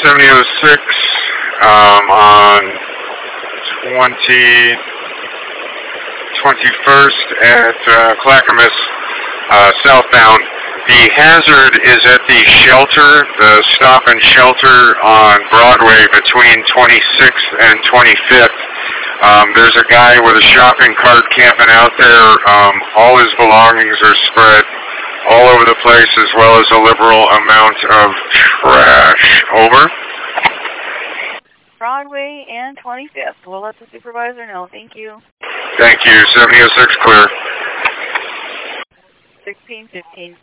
7006 on 21st at Clackamas southbound. The hazard is at the shelter, the stop and shelter on Broadway between 26th and 25th. There's a guy with a shopping cart camping out there. All his belongings are spread all over the place, as well as a liberal amount of trash. Over. Broadway and 25th. We'll let the supervisor know. Thank you. Thank you. 7006 clear. 1615.